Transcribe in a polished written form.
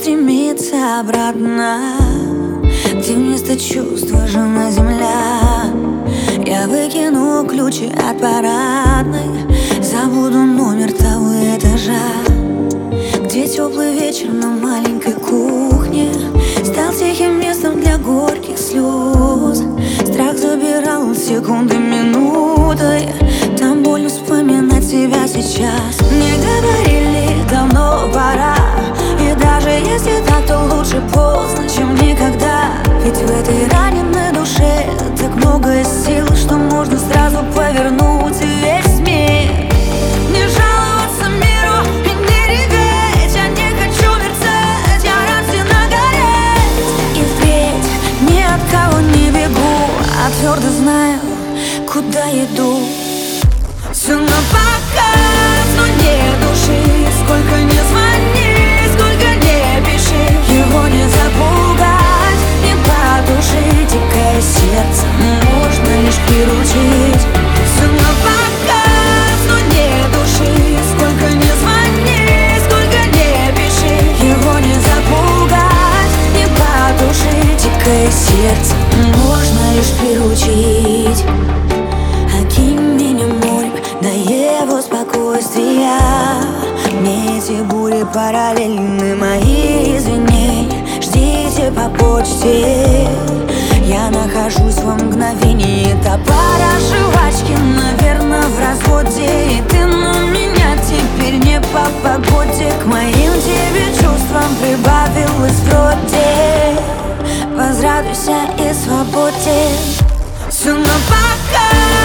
устремиться обратно, где вместо чувства жена земля. Я выкину ключи от парадной, забуду номер того этажа, где теплый вечер на маленькой кухне стал тихим местом для горьких слез. Страх забирал секунды, минуты, там больно вспоминать себя сейчас. Мне говорили, давно пора, и даже если так, то лучше поздно, чем никогда. Ведь в этой раненой душе так много сил, что можно сразу повернуть весь мир. Не жаловаться миру и не реветь, я не хочу мерцать, я рождена гореть. И впредь ни от кого не бегу, а твердо знаю, куда иду. Все напоказ, но нет души. Сколько не звони, сколько не пиши, его не запугать, не потушить. Дикое сердце можно лишь приручить. Все напоказ, но нет души. Сколько не звони, сколько не пиши, его не запугать, не потушить. Дикое сердце можно лишь приручить. Окинь меня морем, до его спокойствия. Мне эти бури параллельны, мои извинения ждите по почте. Я нахожусь во мгновении топора жвачки, наверное, в разводе. И ты на меня теперь не по погоде. К моим тебе чувствам прибавилось вроде. Возрадуйся и свободе. Все напоказ.